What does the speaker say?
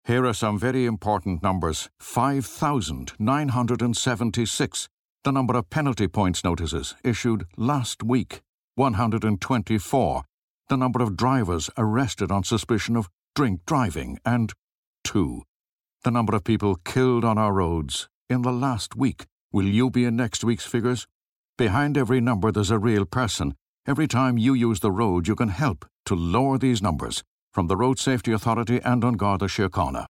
Here are some very important numbers. 5,976, the number of penalty points notices issued last week. 124, the number of drivers arrested on suspicion of drink driving. And 2, the number of people killed on our roads in the last week. Will you be in next week's figures? Behind every number there's a real person. Every time you use the road, you can help to lower these numbers. From the Road Safety Authority and An Garda Síochána.